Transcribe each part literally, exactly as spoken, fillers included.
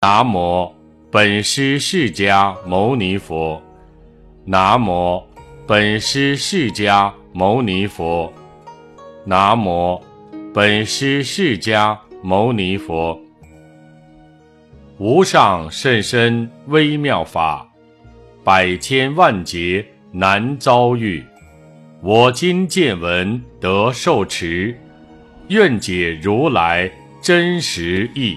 南无本师释迦牟尼佛。南无本师释迦牟尼佛。南无本师释迦牟尼佛。无上甚深微妙法，百千万劫难遭遇。我今见闻得受持，愿解如来真实义。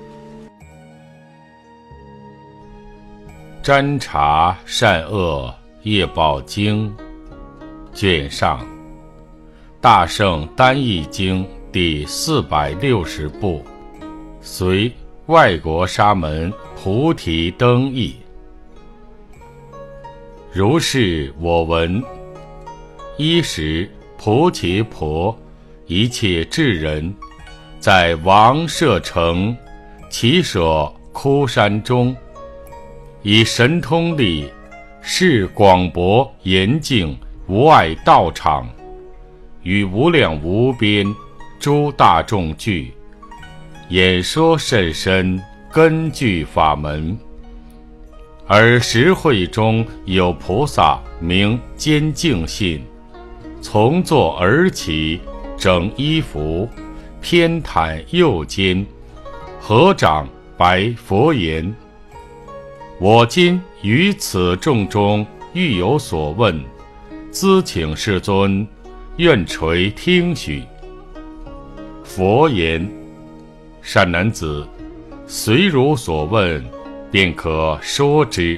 占察善恶业报经卷上，大圣单义经第四百六十部，随外国沙门菩提灯译。如是我闻，一时菩提婆一切智人，在王舍城其舍枯山中，以神通力是广博严净无碍道场，与无量无边诸大众聚，演说甚深根据法门。而实会中有菩萨名坚净信，从坐而起，整衣服，偏袒右肩，合掌白佛言：我今于此众中欲有所问，兹请世尊愿垂听许。佛言：善男子，随如所问，便可说之。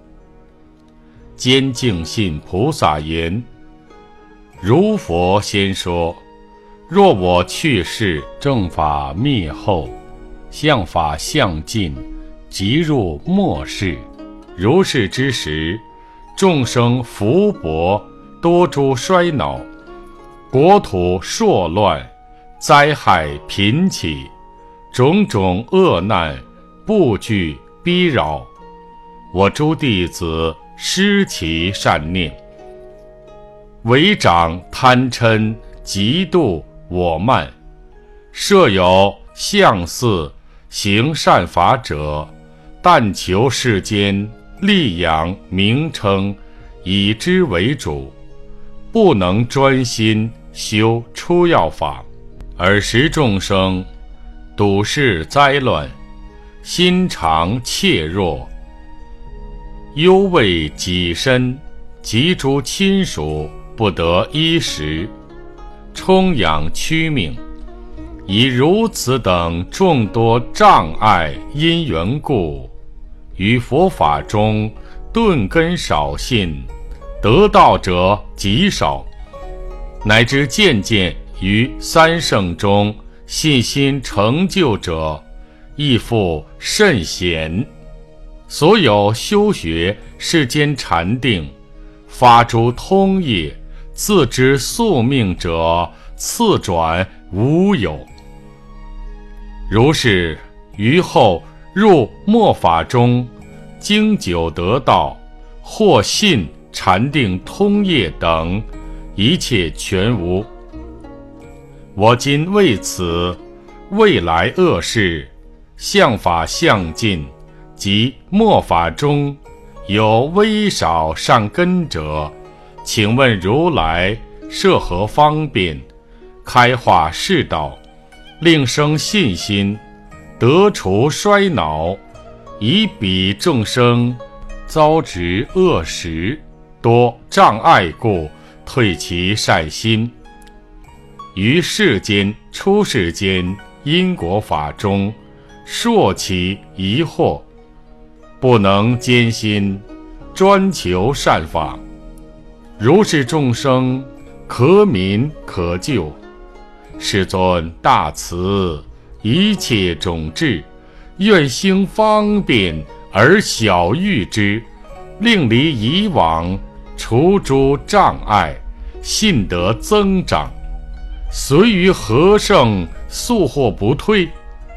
坚净信菩萨言：如佛先说，若我去世，正法灭后，相法相尽，即入末世。如是之时，众生福薄，多诸衰恼，国土硕乱，灾害频起，种种恶难不惧逼扰。我诸弟子施其善念，为长贪嗔嫉妒我慢，设有相似行善法者，但求世间利养名称，以之为主，不能专心修出要法，而使众生睹世灾乱，心常怯弱，忧畏己身及诸亲属不得衣食，充养躯命。以如此等众多障碍因缘故，于佛法中顿根少信，得道者极少，乃至渐渐于三圣中信心成就者亦复甚鲜。所有修学世间禅定，发诸通业，自知宿命者，次转无有。如是于后入末法中，经久得道，或信禅定通业等，一切全无。我今为此未来恶事，相法相尽，及末法中有微少善根者，请问如来设何方便，开化世道，令生信心，得除衰恼，以彼众生遭执恶时，多障碍故，退其善心。于世间出世间因果法中，烁其疑惑，不能坚心专求善法。如是众生可悯可救，世尊大慈，一切种智，愿兴方便而晓喻之，令离以往，除诸障碍，信德增长，随于何圣速或不退。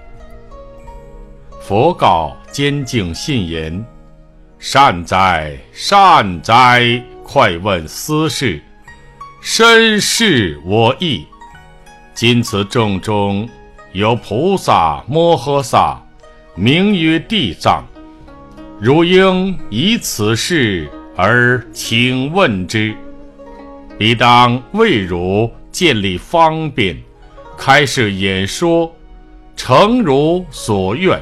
佛告坚净信言：善哉善哉，快问斯事，深是我意。今此众中有菩萨摩诃萨， 名曰地藏。汝应以此事而请问之，彼当为汝建立方便，开示演说，诚如所愿。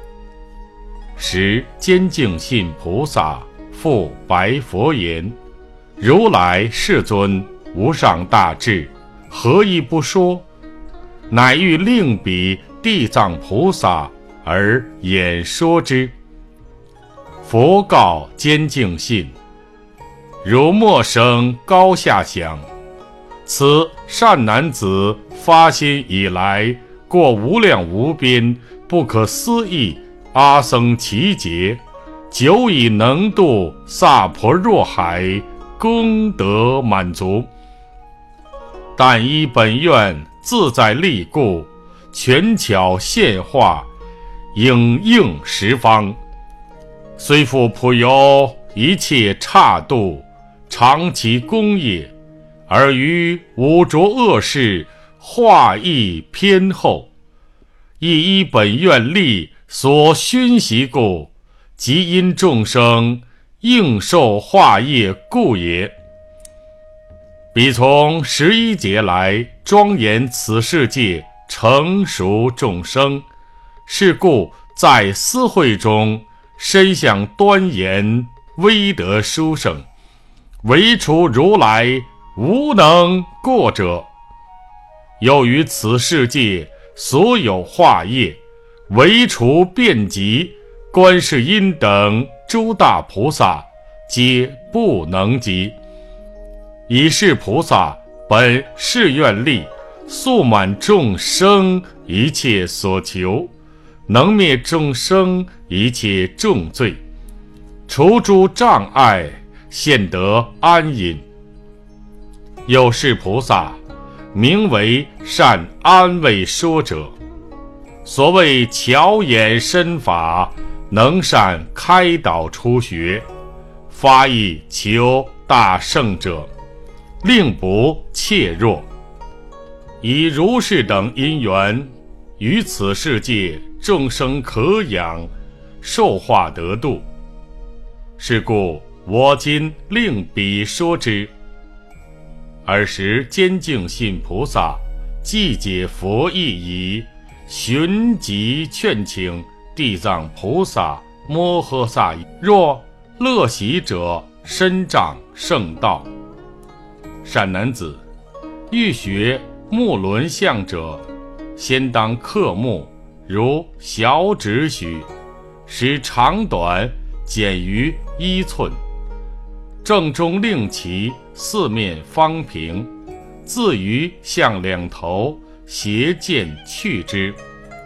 时坚净信菩萨复白佛言：如来世尊无上大智，何以不说？乃欲令彼地藏菩萨而演说之。佛告坚净信：如莫生高下想，此善男子发心以来，过无量无边不可思议阿僧祇劫，久已能度萨婆若海，功德满足。但依本愿自在力故，权巧现化，应应十方。虽复普有一切刹度，常其功业，而于五浊恶世化意偏厚，亦依本愿力所熏习故，即因众生应受化业故也。彼从十一劫来庄严此世界成熟众生，是故在思会中身相端严，威德殊胜，唯除如来无能过者。又于此世界所有化业，唯除遍及观世音等诸大菩萨，皆不能及。以是菩萨本誓愿力，速满众生一切所求，能灭众生一切重罪，除诸障碍，现得安隐。有是菩萨名为善安慰说者。所谓巧演身法，能善开导初学，发意求大圣者，令不怯弱。以如是等因缘，于此世界众生可养，受化得度。是故我今令彼说之。尔时坚净信菩萨既解佛意已，寻即劝请地藏菩萨摩诃萨，若乐喜者，身障圣道。善男子，欲学木轮相者，先当刻木，如小指许，使长短减于一寸，正中令其四面方平，自于向两头斜剑去之。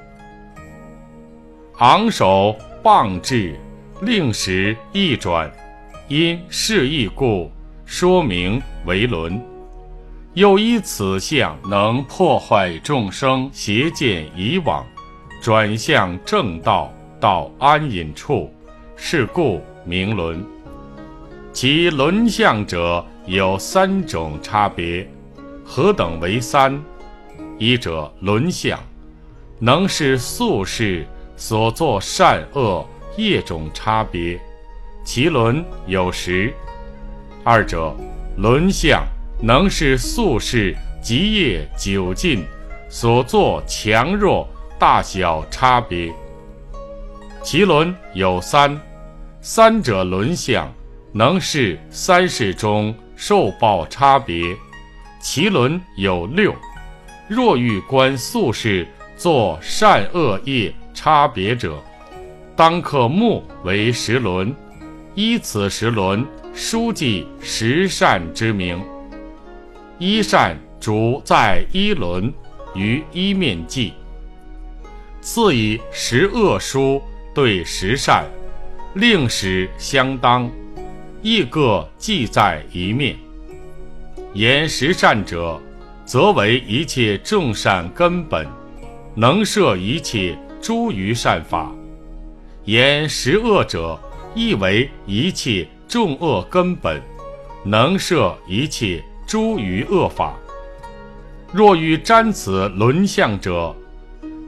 昂首棒至，令使一转，因示意故，说明为轮。又依此相能破坏众生邪见以往，转向正道，到安隐处，是故名轮。其轮相者有三种差别，何等为三？一者轮相，能是宿世所作善恶业种差别，其轮有十。二者轮相，能是宿世极业久尽所作强弱大小差别，其轮有三。三者轮相，能是三世中受报差别，其轮有六。若欲观宿世作善恶业差别者，当刻木为十轮，依此十轮书记十善之名。一善主在一轮，于一面记，次以十恶书对十善，令使相当，亦各记在一面。言十善者，则为一切众善根本，能摄一切诸余善法；言十恶者，亦为一切众恶根本，能摄一切诸余恶法。若欲瞻此轮相者，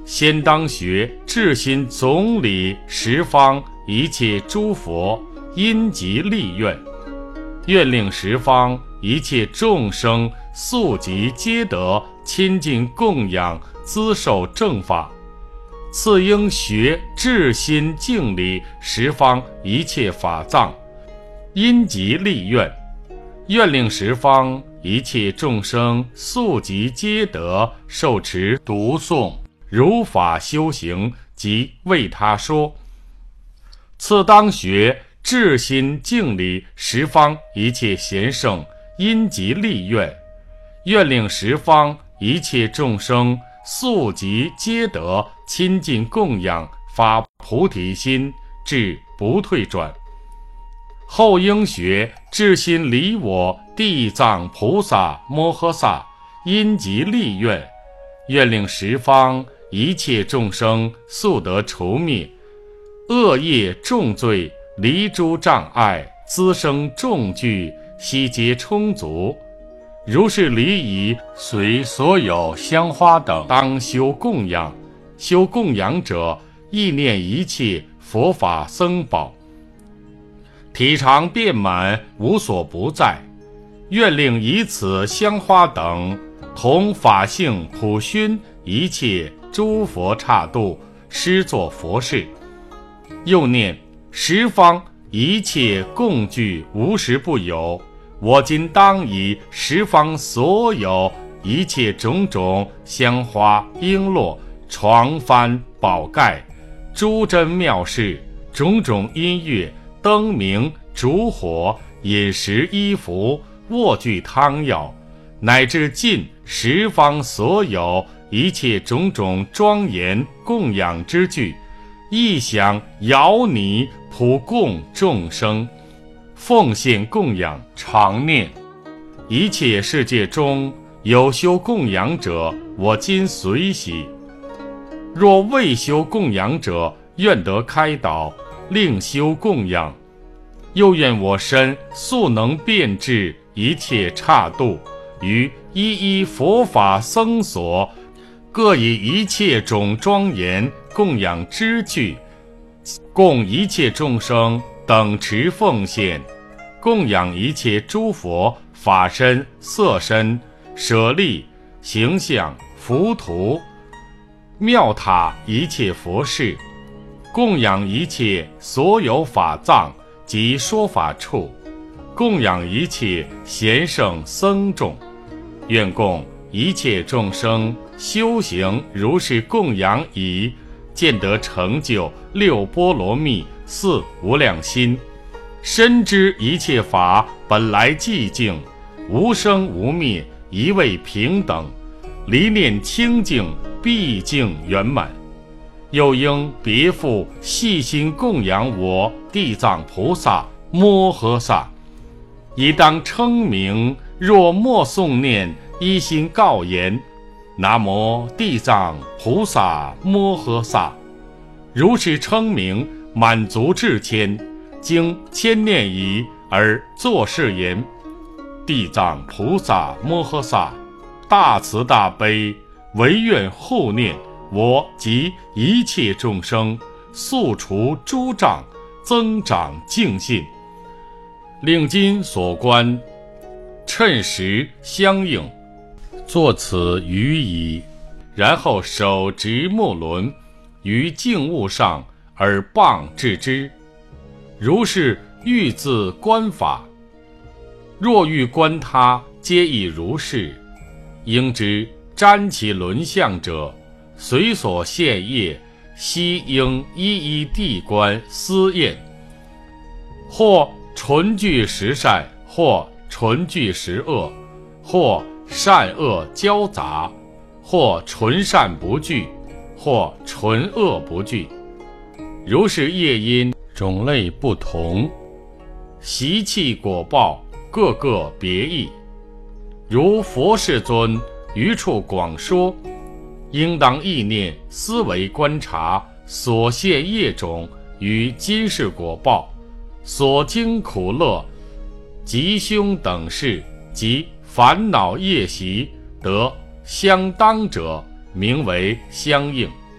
先当学至心总理十方一切诸佛因集利愿，愿令十方一切众生速即皆得亲近供养资受正法。次应学至心敬礼十方一切法藏，因集利愿，愿令十方一切众生速即皆得受持读诵如法修行，即为他说。次当学至心敬礼十方一切贤圣，因集利愿，愿令十方一切众生速即皆得亲近供养发菩提心，至不退转。后应学至心离我地藏菩萨摩诃萨，因集利愿，愿令十方一切众生速得除灭恶业重罪，离诸障碍，滋生众聚，悉皆充足。如是礼仪，随所有香花等当修供养。修供养者，意念一切佛法僧宝，体常遍满，无所不在。愿令以此香花等同法性普熏一切诸佛刹度，施作佛事。又念十方一切共具无时不有，我今当以十方所有一切种种香花璎珞床幡宝盖诸珍妙事，种种音乐灯明烛火饮食衣服卧具汤药，乃至尽十方所有一切种种庄严供养之具，一想摇拟普供众生，奉献供养，常念一切世界中有修供养者，我今随喜。若未修供养者，愿得开导，令修供养。又愿我身速能遍至一切刹度，于一一佛法僧所，各以一切种庄严供养之具，供一切众生等持奉献，供养一切诸佛法身色身舍利形象浮屠妙塔一切佛事，供养一切所有法藏及说法处，供养一切贤圣僧众。愿供一切众生修行如是供养已，见得成就六波罗蜜四无量心，深知一切法本来寂静，无生无灭，一味平等，离念清净，毕竟圆满。又应别复细心供养我地藏菩萨摩诃萨，以当称名，若莫诵念，一心告言：南无地藏菩萨摩诃萨。如是称名，满足至谦，经千念已，而作是言：地藏菩萨摩诃萨，大慈大悲，唯愿护念我及一切众生，速除诸障，增长净信。令今所观，趁时相应，作此语已。然后手执木轮，于静物上而棒置之。如是欲自观法，若欲观他，皆亦如是。应知瞻其轮相者，随所现业，悉应一一地观思验，或纯具实善，或纯具实恶，或善恶交杂，或纯善不具，或纯恶不具。如是业因种类不同，习气果报各个别异。如佛世尊于处广说，应当意念思维观察所现业种与今世果报，所经苦乐吉凶等事及烦恼业习得相当者，名为相应。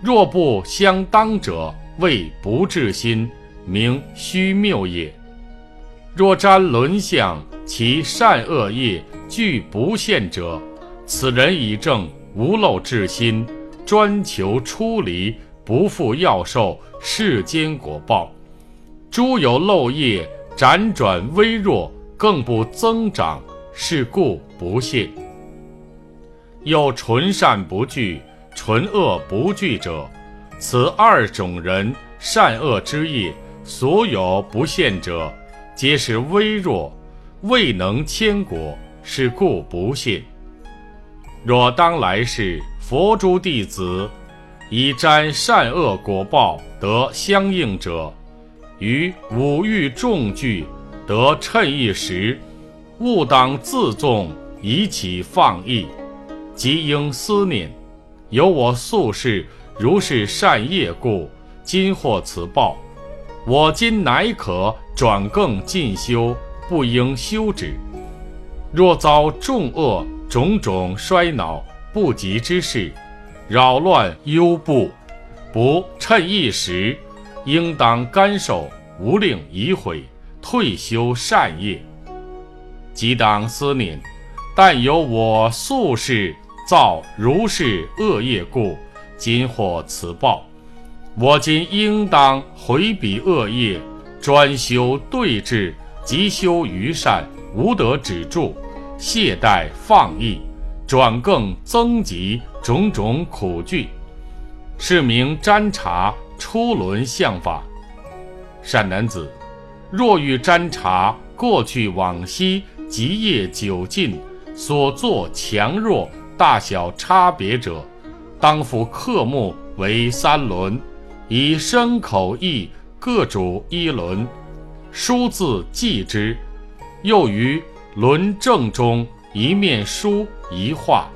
若不相当者，谓不至心，名虚谬也。若瞻轮相，其善恶业俱不现者，此人以正无漏至心，专求出离，不负要受世间果报。诸有漏业辗转微弱，更不增长，是故不现。有纯善不惧，纯恶不惧者，此二种人善恶之业所有不现者，皆是微弱，未能牵果，是故不现。若当来世佛诸弟子以沾善恶果报得相应者，于五欲众聚得称一时，勿当自纵，以起放逸，即应思念，有我宿世如是善业故，今获此报，我今乃可转更进修，不应休止。若遭众恶种种衰恼不及之事，扰乱忧怖，不趁一时，应当甘受，无令移毁，退休善业。即当思念，但有我宿世造如是恶业故，今获此报，我今应当回彼恶业，专修对治，即修于善，无得止住，懈怠放逸，转更增极种种苦惧，是名瞻察出轮相法。善男子，若欲瞻察过去往昔极业久近所作强弱大小差别者，当复刻目为三轮，以身口意各主一轮，书字记之。又于轮正中一面书一画，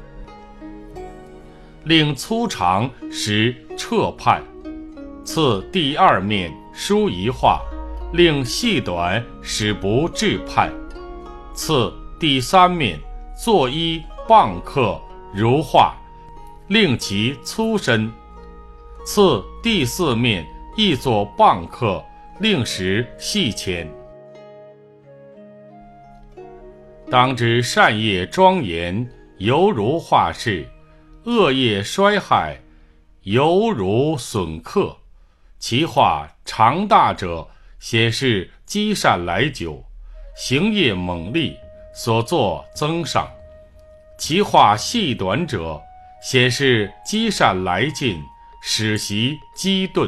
令粗长时彻判，次第二面书一画，令细短使不至判，次第三面作一棒刻如画，令其粗深，次第四面亦作棒刻，令时细浅。当知善业庄严，犹如画室；恶业衰害，犹如损刻。其画长大者，显示积善来久；行业猛力，所作增上。其画细短者，显示积善来尽，使习积钝；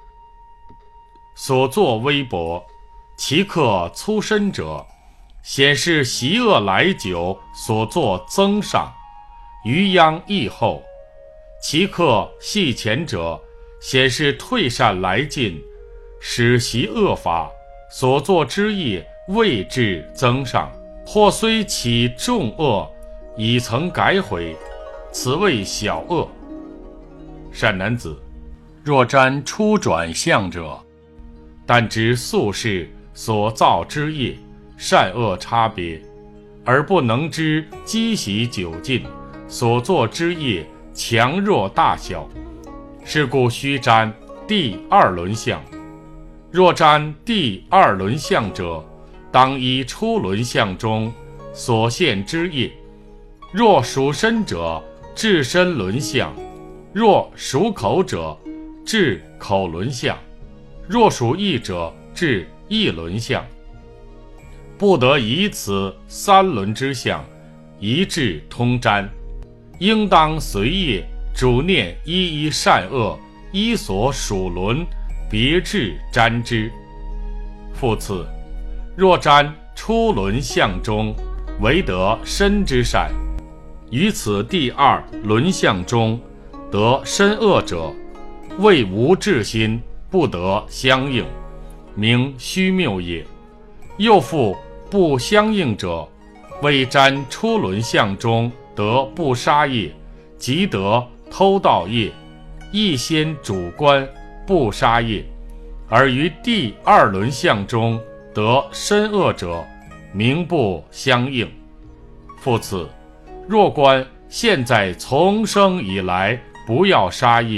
所作微薄。其刻粗深者，显示习恶来久，所作增上，余殃益后。其刻细浅者，显示退善来尽，使习恶法，所作之业未至增上，或虽起重恶，已曾改悔，此谓小恶。善男子，若瞻初转相者，但知宿世所造之业善恶差别，而不能知积习久近，所作之业强弱大小，是故须瞻第二轮相。若瞻第二轮相者，当依初轮相中所现之业。若属身者，至身轮相；若属口者，至口轮相；若属意者，至意轮相。不得以此三轮之相一致通瞻，应当随业主念一一善恶，依所属轮别致瞻之。复次，若瞻初轮相中唯得身之善，于此第二轮相中得身恶者，谓无智心，不得相应，名虚谬也。又复不相应者，谓瞻初轮相中得不杀业，即得偷盗业，亦先主观不杀业，而于第二轮相中得身恶者，名不相应。复次，若观现在从生以来不要杀业，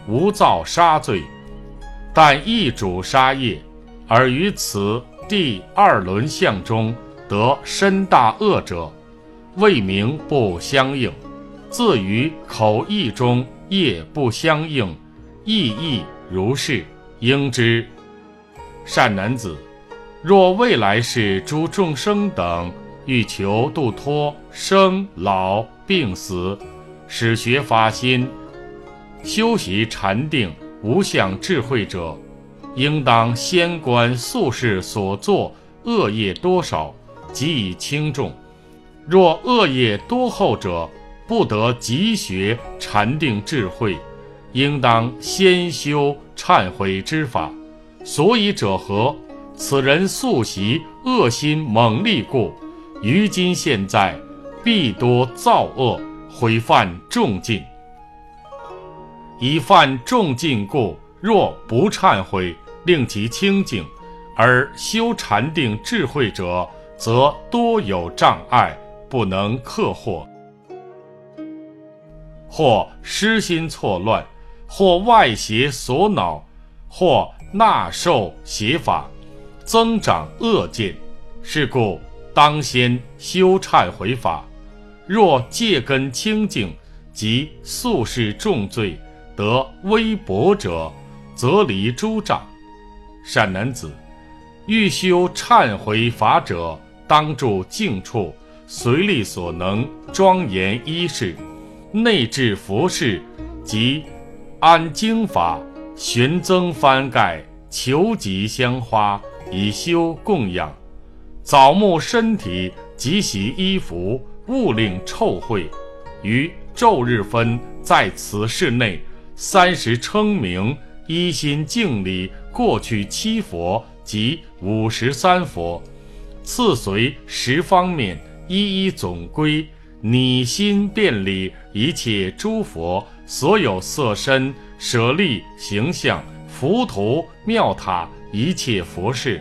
无造杀罪，但一主杀业，而于此第二轮相中得身大恶者，谓名不相应。自于口意中业不相应，意义如是，应知。善男子，若未来世诸众生等欲求度脱生老病死，使学发心，修习禅定无相智慧者，应当先观宿世所作恶业多少，即以轻重。若恶业多厚者，不得即学禅定智慧，应当先修忏悔之法。所以者何？此人素习恶心猛戾故，于今现在必多造恶，毁犯重禁。以犯重禁故，若不忏悔，令其清净，而修禅定智慧者，则多有障碍，不能克获。或失心错乱，或外邪所恼，或纳受邪法，增长恶见。是故当先修忏悔法。若戒根清净，及宿世重罪，得微薄者，则离诸障。善男子，欲修忏悔法者，当住静处，随力所能，庄严依事，内置佛事，即安经法，玄增幡盖，求吉香花，以修供养。早沐身体，即洗衣服，勿令臭秽。于昼日分，在此室内三时称名，一心敬礼过去七佛及五十三佛，次随十方面，一一总归，拟心遍礼一切诸佛，所有色身、舍利、形象、浮屠、庙塔，一切佛事。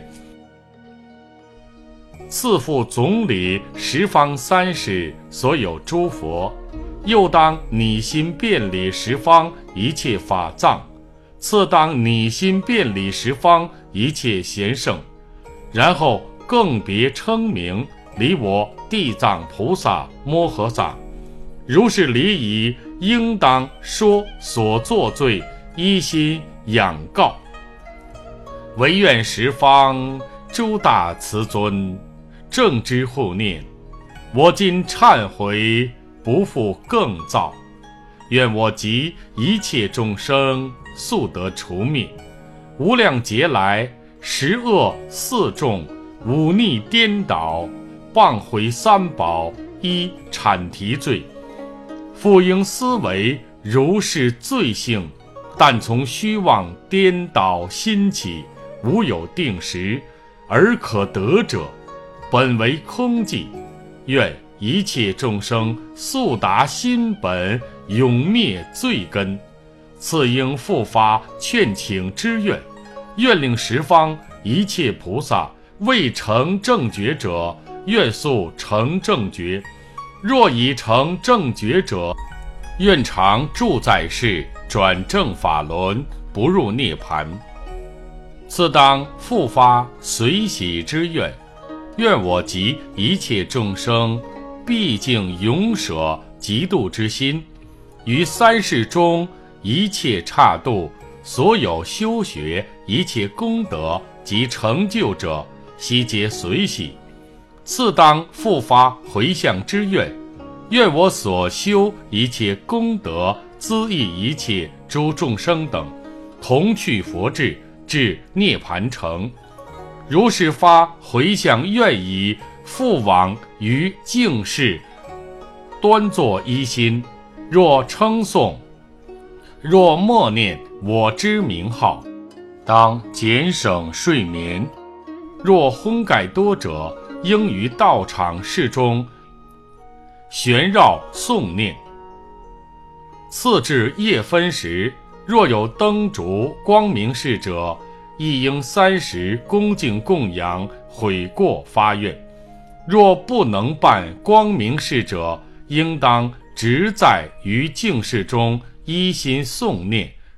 次复总理十方三世，所有诸佛，又当拟心遍礼十方一切法藏，次当拟心遍礼十方一切贤圣，然后更别称名，礼我地藏菩萨摩诃萨。如是礼仪，应当说所作罪，依心仰告。唯愿十方诸大慈尊，正知护念，我今忏悔，不复更造。愿我及一切众生速得除灭。无量劫来，十恶四众，忤逆颠倒，谤毁三宝，依阐提罪。复应思维如是罪性，但从虚妄颠倒心起，无有定时，而可得者，本为空寂。愿一切众生速达心本，永灭罪根。次应复发劝请之愿，愿令十方一切菩萨未成正觉者，愿速成正觉。若已成正觉者，愿常住在世，转正法轮，不入涅槃。次当复发随喜之愿，愿我及一切众生毕竟永舍嫉妒之心，于三世中一切刹度，所有修学一切功德及成就者，悉皆随喜。次当复发回向之愿，愿我所修一切功德资益一切诸众生等，同去佛智，至涅盘城。如是发回向愿已，复往于净室，端坐一心。若称颂，若默念我之名号，当减省睡眠。若昏盖多者，应于道场室中旋绕诵念。次至夜分时，若有灯烛光明事者，亦应三时恭敬供养，悔过发愿。若不能办光明事者，应当直在于净室中依心诵念，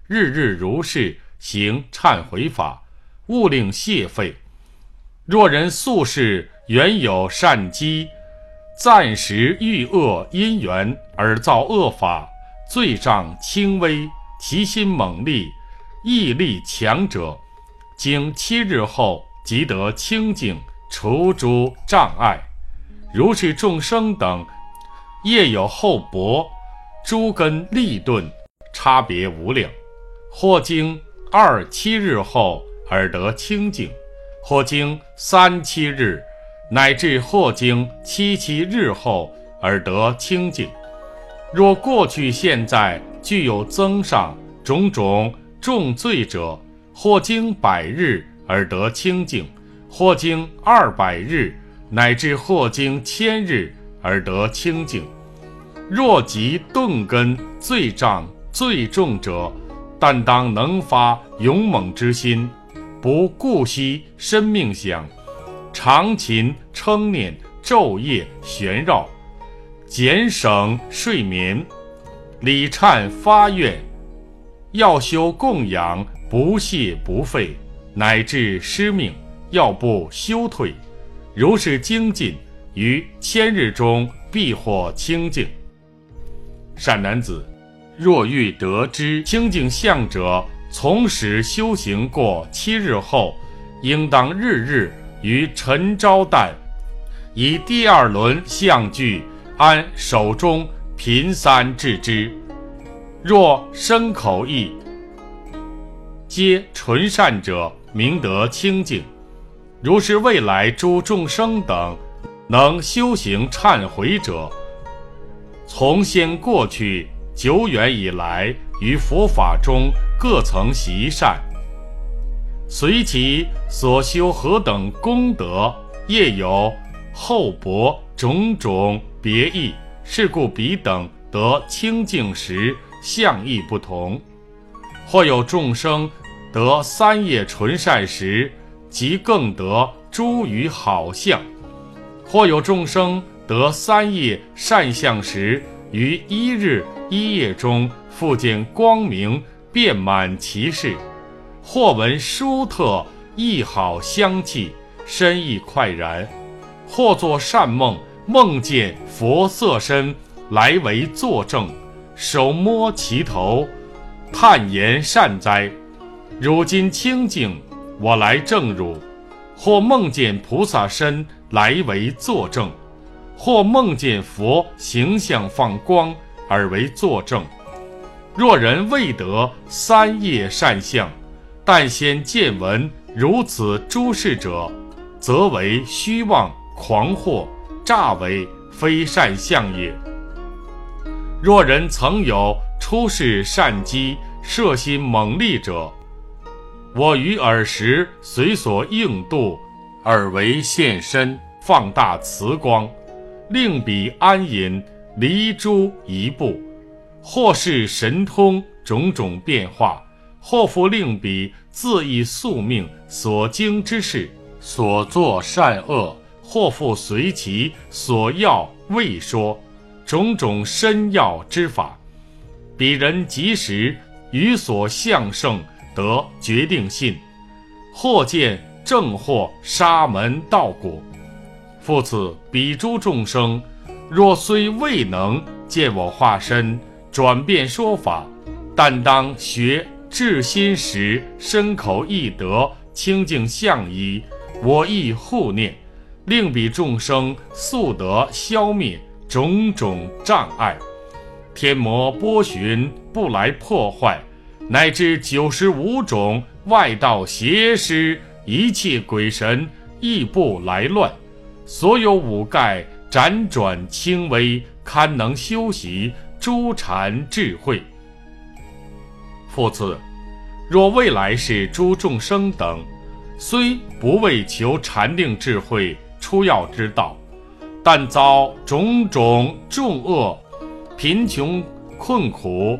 日日如是行忏悔法，勿令泄废。若人素世原有善机，暂时遇恶因缘而造恶法，罪障轻微，其心猛力，毅力强者，经七日后即得清净，除诸障碍。如是众生等，业有厚薄，诸根利钝，差别无量。或经二七日后而得清净，或经三七日，乃至或经七七日后而得清净。若过去现在具有增上种种重罪者，或经百日而得清净，或经二百日，乃至或经千日而得清净。若即钝根罪障最重者，但当能发勇猛之心，不顾惜生命想，常勤称念，昼夜旋绕，减省睡眠，礼忏发愿，要修供养，不懈不废，乃至失命，要不休退。如是精进，于千日中必获清净。善男子，若欲得知清净相者，从始修行过七日后，应当日日于晨朝旦，以第二轮相具，安手中频三至之。若身口意皆纯善者，明得清净。如是未来诸众生等，能修行忏悔者，从先过去久远以来，于佛法中各曾习善，随其所修何等功德，业有厚薄种种别异，是故彼等得清净时相异不同。或有众生得三业纯善时，即更得诸于好相；或有众生得三业善相时，于一日一夜中复见光明，遍满其事；或闻殊特异好香气，身意快然；或作善梦，梦见佛色身来为作证，手摸其头，叹言善哉，汝今清净，我来证汝。或梦见菩萨身来为作证，或梦见佛形象放光而为作证。若人未得三业善相，但先见闻如此诸事者，则为虚妄狂惑，诈为非善相也。若人曾有出世善机，摄心猛力者，我于尔时随所应度，尔为现身，放大慈光，令彼安隐，离诸一步，或是神通种种变化，或复令彼自意宿命所经之事，所作善恶，或复随其所要未说，种种深要之法，彼人即时于所相胜得决定信，或见正或沙门道果。复此彼诸众生，若虽未能见我化身转变说法，但当学至心时，身口意得清净相依，我亦护念，令彼众生速得消灭种种障碍，天魔波旬不来破坏，乃至九十五种外道邪师，一切鬼神亦不来乱，所有五盖辗转轻微，堪能修习诸禅智慧。复次，若未来世诸众生等，虽不为求禅定智慧出要之道，但遭种种重恶、贫穷困苦、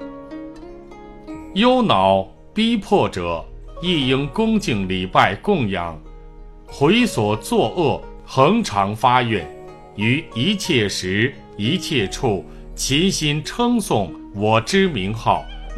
忧恼逼迫者，亦应恭敬礼拜供养，回所作恶，恒常发愿，于一切时一切处勤心称颂我之名号，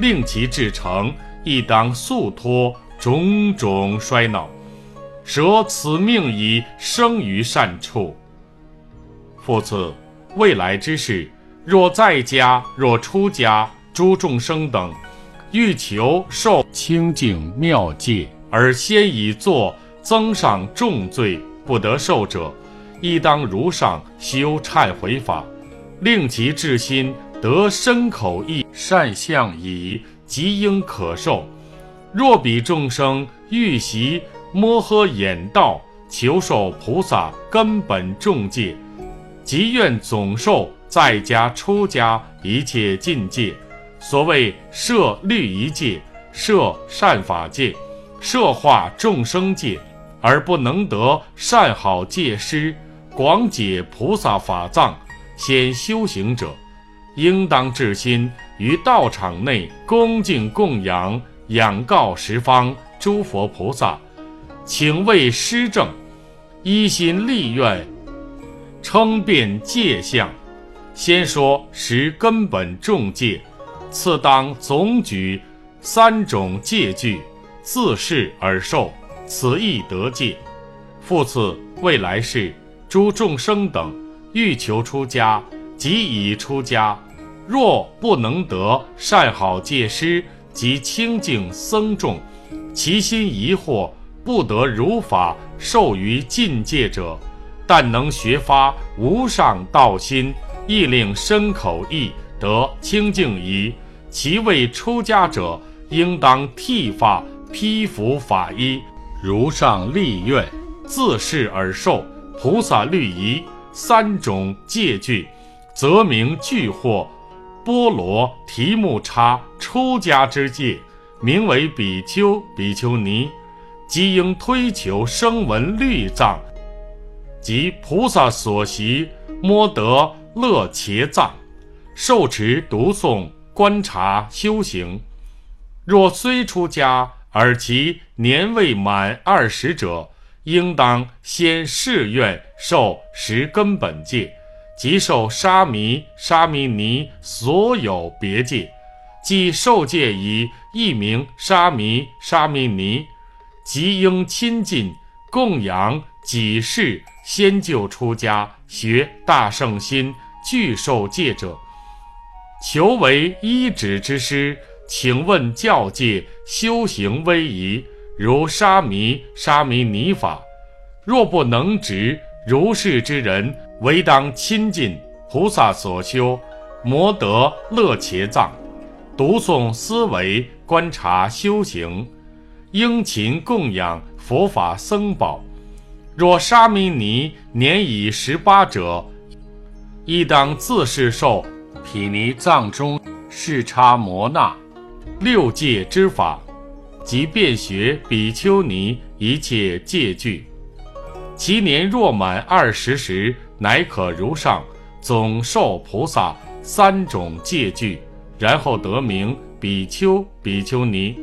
令其至诚，亦当速脱种种衰恼，舍此命以生于善处。复次，未来之事，若在家，若出家，诸众生等，欲求受清净妙戒，而先以作增上重罪，不得受者，亦当如上修忏悔法，令其至心得身口意善相矣，即应可受。若彼众生欲习摩诃眼道，求受菩萨根本重戒，即愿总受在家出家一切禁戒，所谓摄律仪戒、摄善法戒、摄化众生戒，而不能得善好戒师，广解菩萨法藏，先修行者，应当至心于道场内恭敬供养，仰告十方诸佛菩萨，请为施正，依心立愿，称辩戒相。先说十根本重戒，次当总举三种戒具，自是而受，此亦得戒。复次，未来世诸众生等欲求出家，即已出家，若不能得善好戒师及清净僧众，其心疑惑，不得如法受于禁戒者，但能学发无上道心，亦令身口意得清净仪，其为出家者，应当剃发披服法衣，如上立愿，自是而受菩萨律仪三种戒具，则名具惑波罗提木叉出家之戒，名为比丘比丘尼，即应推求声闻律藏及菩萨所习摩得乐伽藏，受持读诵观察修行。若虽出家，而其年未满二十者，应当先誓愿受十根本戒，即受沙弥、沙弥尼所有别戒，即受戒以一名沙弥、沙弥尼，即应亲近供养己事先就出家学大圣心具受戒者，求为依止之师，请问教戒修行威仪，如沙弥、沙弥尼法。若不能执，如是之人，唯当亲近菩萨所修摩得乐伽藏，读诵思维观察修行，应勤供养佛法僧宝。若沙弥尼年已十八者，亦当自是受毗尼藏中视叉摩那六戒之法，即便学比丘尼一切戒具。其年若满二十时，乃可如上总受菩萨三种戒具，然后得名比丘比丘尼。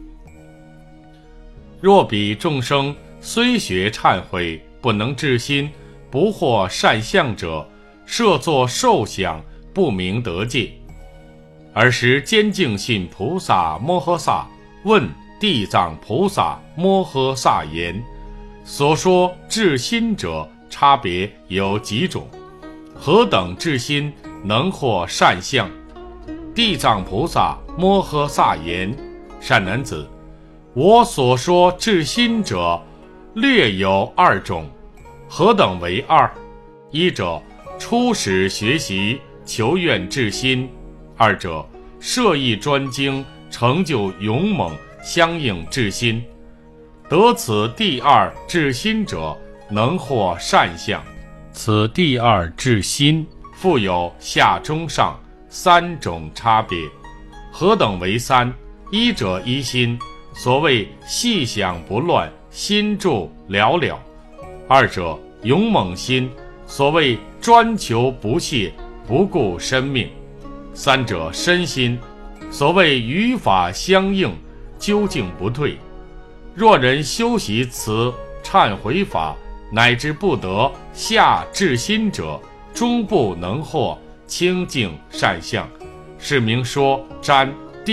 若彼众生虽学忏悔，不能至心，不获善相者，设作受想，不明得戒。尔时坚净信菩萨摩诃萨问地藏菩萨摩诃萨言：所说至心者差别有几种？何等至心能获善相？地藏菩萨摩诃萨言：善男子，我所说至心者略有二种。何等为二？一者初始学习求愿至心，二者摄意专精成就勇猛相应至心。得此第二至心者，能获善相。此第二至心复有下中上三种差别。何等为三？一者一心，所谓细想不乱，心住了了；二者勇猛心，所谓专求不懈，不顾生命；三者身心，所谓与法相应，究竟不退。若人修习此忏悔法，乃至不得下至心者，终不能获清净善相，是名说瞻、谛、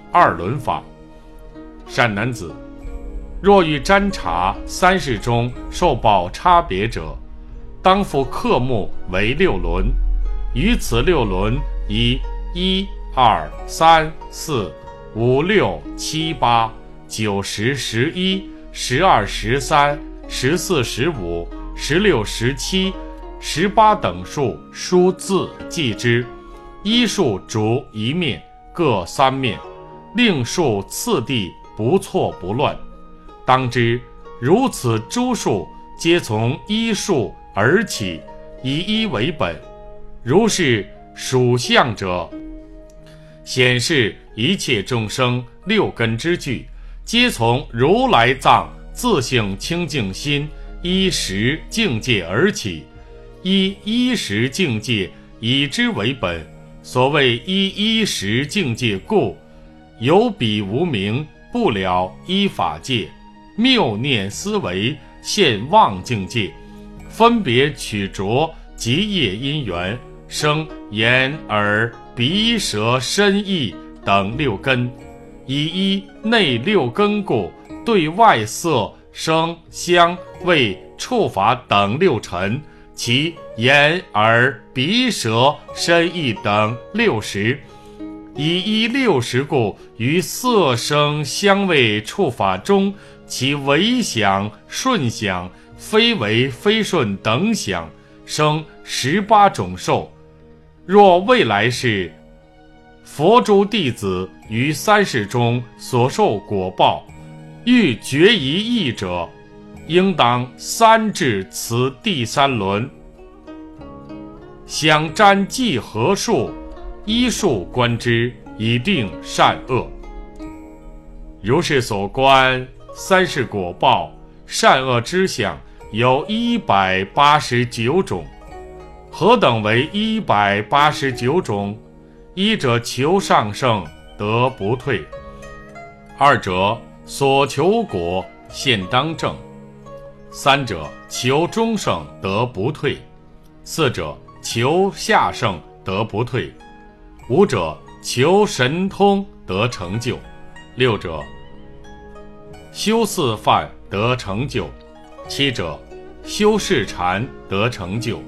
二轮法。善男子，若欲占察三世中受报差别者，当复克目为六轮，于此六轮以一、二、三、四、五、六、七、八、九、十、十一、十二、十三、十四、十五、十六、十七、十八等数书字记之，一数逐一面，各三面，令数次第不错不乱。当知如此诸数皆从一数而起，以一为本。如是属相者，显示一切众生六根之具，皆从如来藏自性清净心一时境界而起，依一时境界以之为本。所谓依一时境界故，有彼无明，不了依法界，谬念思维，现妄境界，分别取着即业因缘，生眼耳鼻舌身意等六根，以一内六根故，对外色声香味触法等六尘，其眼耳鼻舌身意等六识，以一六识故，于色声香味触法中，其为想顺想非为非顺等想，生十八种受。若未来世佛诸弟子于三世中所受果报，欲决一义者，应当三至此第三轮。想占计何数，依数观之，以定善恶。如是所观三世果报，善恶之相有一百八十九种。何等为一百八十九种？一者求上圣得不退，二者所求果现当正，三者求中圣得不退，四者求下圣得不退，五者求神通得成就，六者修四梵得成就，七者修视禅得成就，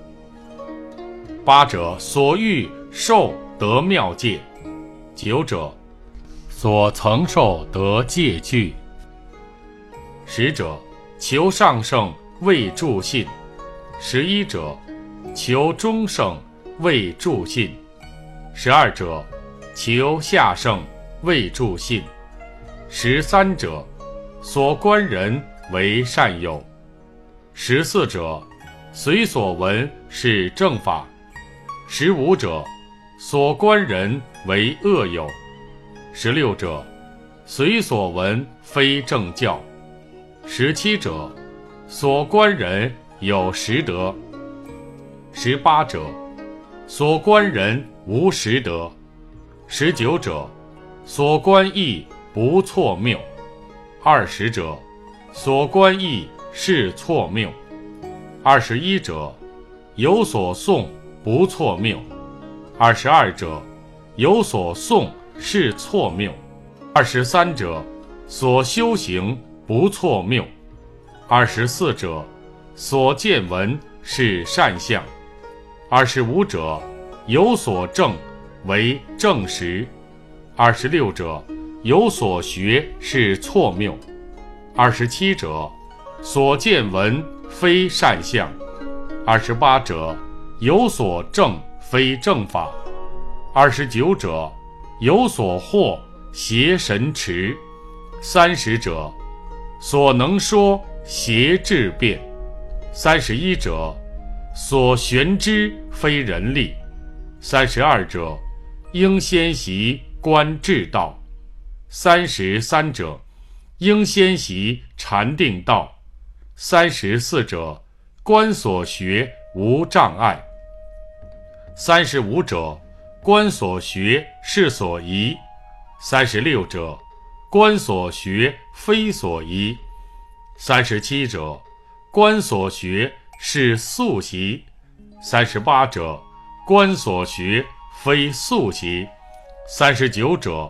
八者所欲受得妙戒，九者所曾受得戒具，十者求上圣为助信，十一者求中圣为助信，十二者求下圣为助信，十三者所观人为善友，十四者随所闻是正法，十五者所观人为恶友，十六者随所闻非正教，十七者所观人有实德，十八者所观人无实德，十九者所观义不错谬，二十者所观义是错谬，二十一者有所诵不错谬，二十二者有所诵是错谬，二十三者所修行不错谬，二十四者所见闻是善相，二十五者有所证为正实，二十六者有所学是错谬，二十七者所见闻非善相，二十八者有所证非正法，二十九者有所获邪神持，三十者所能说邪智辩，三十一者所玄之非人力，三十二者应先习观智道，三十三者应先习禅定道，三十四者观所学无障碍，三十五者观所学是所宜，三十六者观所学非所宜，三十七者观所学是素习，三十八者观所学非素习，三十九者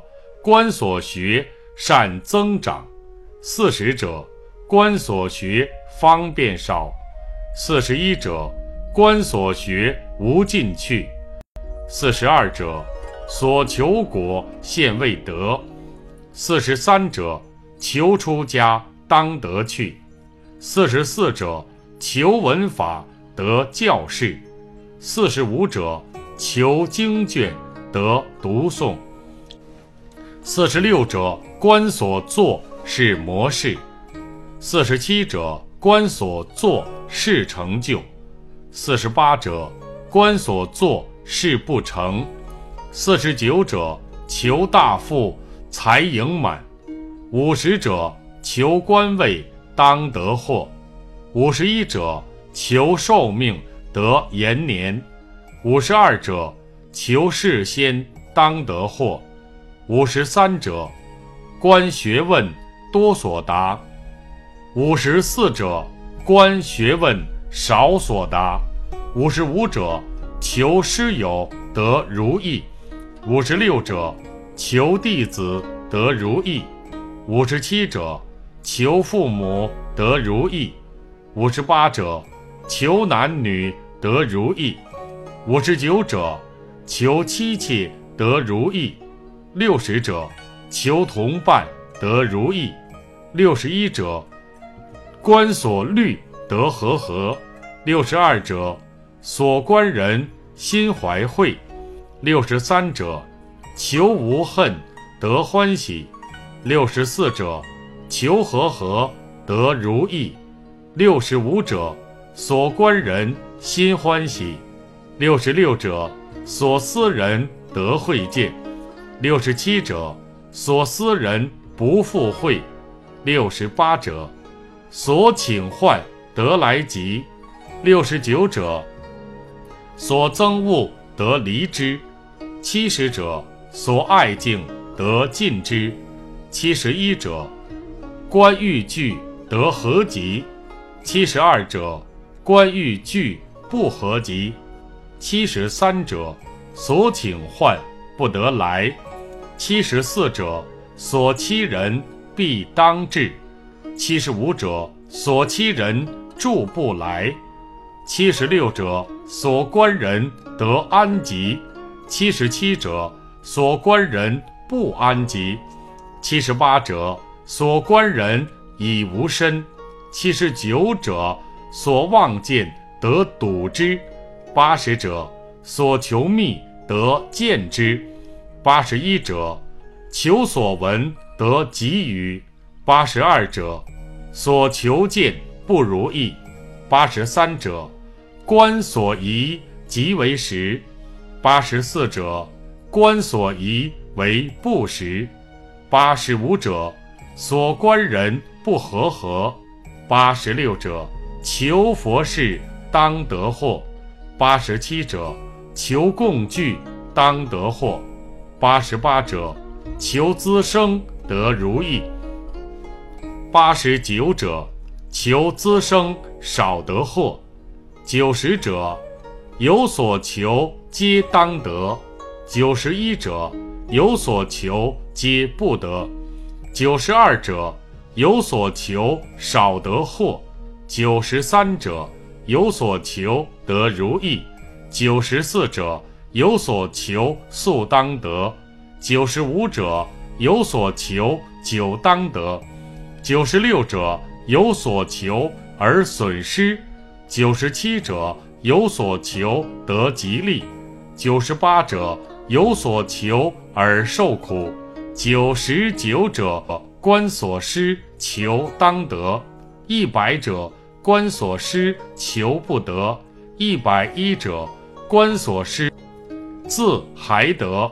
官所学善增长；四十者，官所学方便少；四十一者，官所学无尽去；四十二者，所求果现未得；四十三者，求出家当得去；四十四者，求闻法得教示；四十五者，求经卷得读诵；四十六者，官所作是模式；四十七者，官所作是成就；四十八者，官所作是不成；四十九者，求大富财盈满；五十者，求官位当得获；五十一者，求寿命得延年；五十二者，求事先当得获；五十三者，官学问多所达；五十四者，官学问少所达；五十五者，求师友得如意；五十六者，求弟子得如意；五十七者，求父母得如意；五十八者，求男女得如意；五十九者，求妻妾得如意；六十者，求同伴得如意；六十一者，官所虑得和合；六十二者，所官人心怀慧；六十三者，求无恨得欢喜；六十四者，求和合得如意；六十五者，所官人心欢喜；六十六者，所思人得会见；六十七者，所思人不复会；六十八者，所请唤得来及；六十九者，所憎恶得离之；七十者，所爱敬得尽之；七十一者，官欲具得合集；七十二者，官欲具不合集；七十三者，所请唤不得来；七十四者，所欺人必当至；七十五者，所欺人助不来；七十六者，所官人得安吉；七十七者，所官人不安吉；七十八者，所官人已无身；七十九者，所望见得睹之；八十者，所求觅得见之；八十一者，求所闻得给予；八十二者，所求见不如意；八十三者，官所宜即为实；八十四者，官所宜为不实；八十五者，所官人不和合；八十六者，求佛事当得获；八十七者，求共聚当得获；八十八者，求滋生得如意；八十九者，求滋生少得获；九十者，有所求皆当得；九十一者，有所求皆不得；九十二者，有所求少得获；九十三者，有所求得如意；九十四者，有所求速当得；九十五者，有所求久当得；九十六者，有所求而损失；九十七者，有所求得吉利；九十八者，有所求而受苦；九十九者，官所失求当得；一百者，官所失求不得；一百一者，官所失自还得；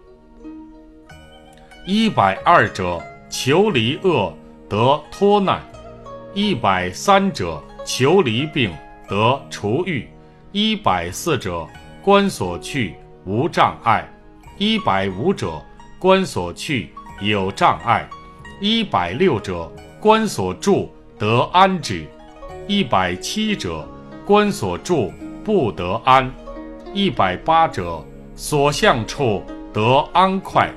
一百二者，求离恶得脱难；一百三者，求离病得除愈；一百四者，官所去无障碍；一百五者，官所去有障碍；一百六者，官所住得安止；一百七者，官所住不得安；一百八者，所向处得安快；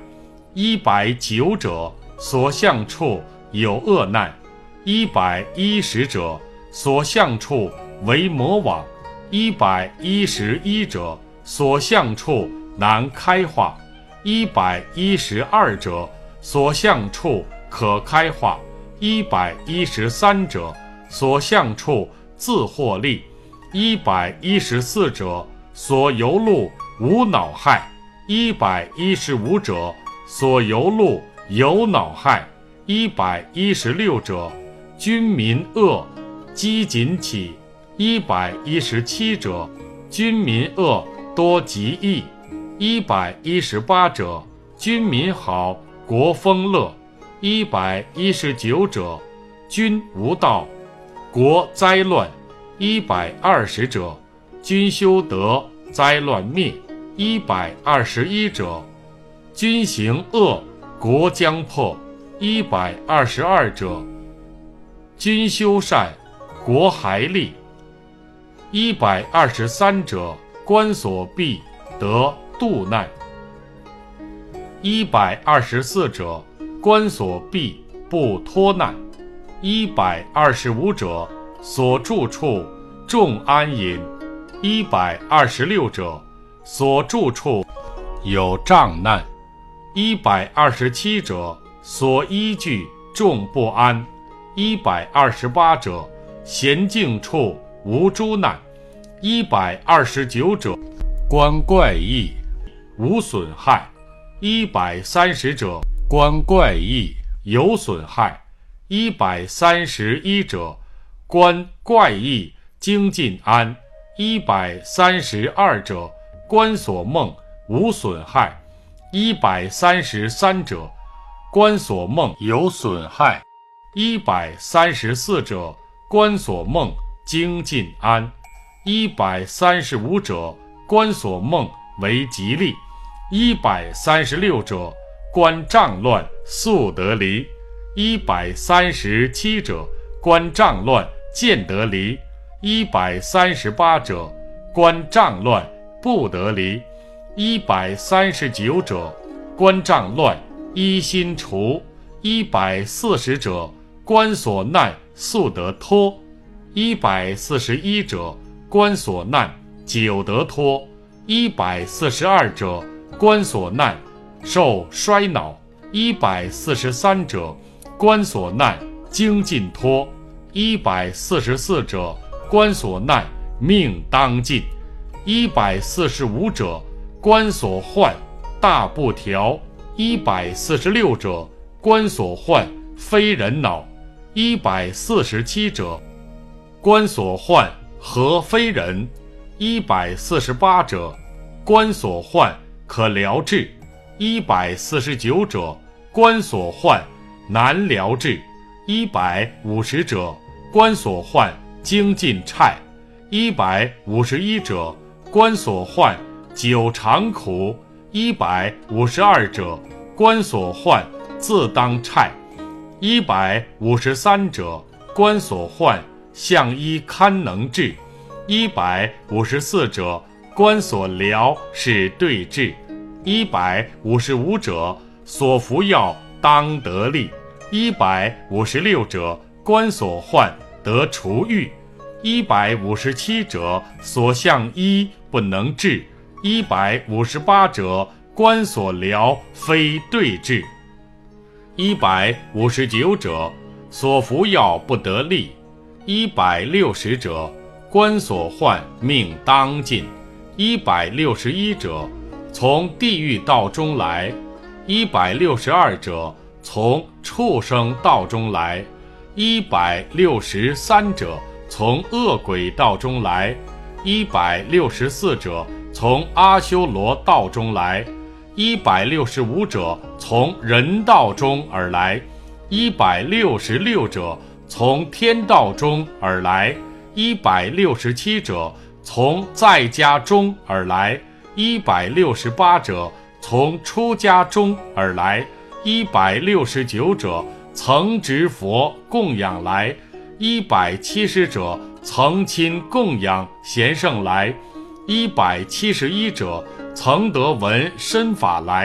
一百九者，所向处有恶难；一百一十者，所向处为魔网；一百一十一者，所向处难开化；一百一十二者，所向处可开化；一百一十三者，所向处自获利；一百一十四者，所游路无恼害；一百一十五者，所游路有恼害；一百一十六者，军民恶，饥馑起；一百一十七者，军民恶，多疾疫；一百一十八者，军民好，国丰乐；一百一十九者，君无道，国灾乱；一百二十者，君修德，灾乱灭；一百二十一者，君行恶，国将破；一百二十二者，君修善，国还利；一百二十三者，官所必得度难；一百二十四者，官所必不脱难；一百二十五者，所住处众安隐；一百二十六者，所住处有障难；一百二十七者，所依据众不安；一百二十八者，闲静处无诸难；一百二十九者，观怪异，无损害；一百三十者，观怪异，有损害；一百三十一者，观怪异，精进安；一百三十二者，观所梦，无损害；一百三十三者，观所梦有损害；一百三十四者，观所梦精进安；一百三十五者，观所梦为吉利；一百三十六者，观障乱，速得离；一百三十七者，观障乱，见得离；一百三十八者，观障乱，不得离；一百三十九者，观障乱，一心除；一百四十者，观所难，速得脱；一百四十一者，观所难，久得脱；一百四十二者，观所难，受衰恼；一百四十三者，观所难，精进脱；一百四十四者，观所难，命当尽；一百四十五者，观所患，大不调；一百四十六者，观所患，非人恼；一百四十七者，观所患，合非人；一百四十八者，观所患，可疗治；一百四十九者，观所患，难疗治；一百五十者，观所患，精进差；一百五十一者，观所患，久长苦；一百五十二者，观所患，自当差；一百五十三者，观所患，相依堪能治；一百五十四者，观所疗是对治；一百五十五者，所服药当得利；一百五十六者，观所患，得除愈；一百五十七者，所向医不能治；一百五十八者，观所疗非对治；一百五十九者，所服药不得利；一百六十者，观所患，命当尽；一百六十一者，从地狱道中来；一百六十二者，从畜生道中来；一百六十三者，从恶鬼道中来；一百六十四者，从阿修罗道中来；一百六十五者，从人道中而来；一百六十六者，从天道中而来；一百六十七者，从在家中而来；一百六十八者，从出家中而来；一百六十九者，曾执佛供养来；一百七十者，曾亲供养贤圣来；一百七十一者，曾得闻身法来；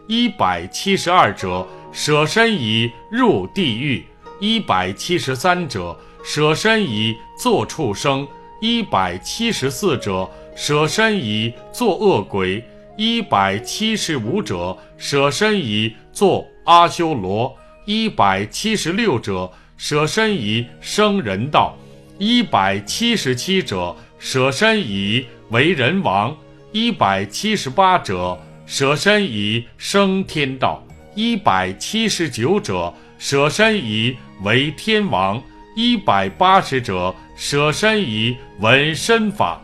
一百七十二者，舍身以入地狱；一百七十三者，舍身以作畜生；一百七十四者，舍身以作恶鬼；一百七十五者，舍身以作阿修罗；一百七十六者，舍身以生人道；一百七十七者，舍身以为人王；一百七十八者，舍身以生天道；一百七十九者，舍身以为天王；一百八十者，舍身以闻身法；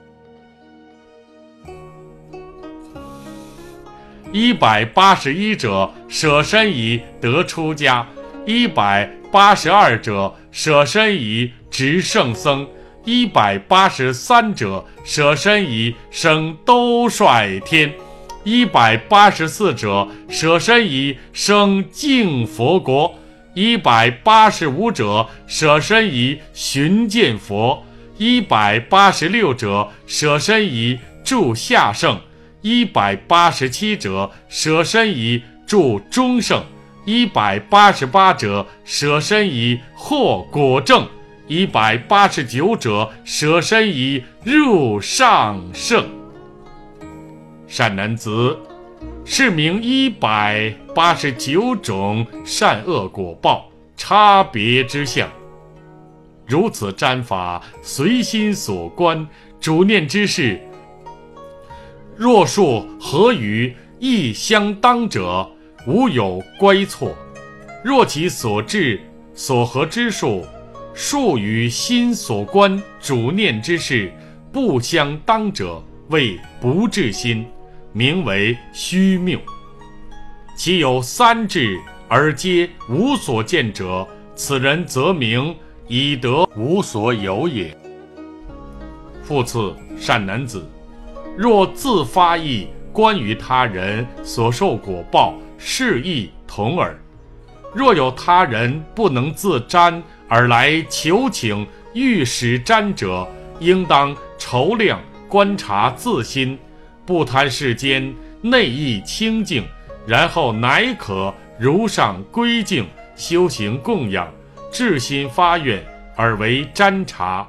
一百八十一者，舍身以得出家；一百八十二者，舍身以执圣僧；一百八十三者，舍身以生兜率天；一百八十四者，舍身以生净佛国；一百八十五者，舍身以寻见佛；一百八十六者，舍身以住下圣；一百八十七者，舍身以住中圣；一百八十八者，舍身以获果证；一百八十九者，舍身以入上圣。善男子，是名一百八十九种善恶果报差别之相。如此占法，随心所观，主念之事，若数合于亦相当者，无有乖错；若其所至所合之数，数与心所观主念之事不相当者，谓不至心，名为虚谬。其有三至而皆无所见者，此人则名以得无所有也。复次，善男子，若自发意关于他人所受果报，是亦同耳。若有他人不能自瞻而来求请欲使瞻者，应当筹量观察自心，不贪世间，内意清净，然后乃可如上归敬，修行供养，至心发愿而为瞻察。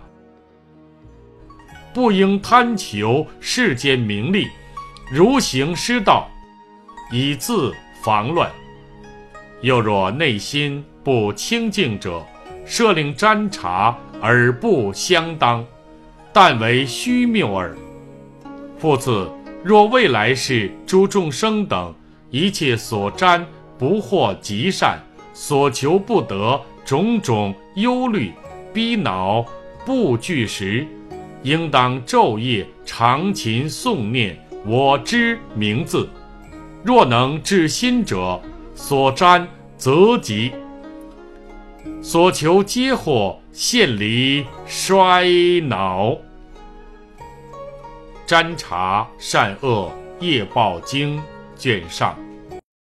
不应贪求世间名利，如行失道，以自防乱。又若内心不清净者，设令瞻察而不相当，但为虚谬耳。复次，若未来世诸众生等一切所瞻不获极善，所求不得，种种忧虑逼恼不具时，应当昼夜常勤诵念我之名字。若能至心者，所瞻则吉，所求皆获，现离衰恼。瞻察善恶业报经卷上。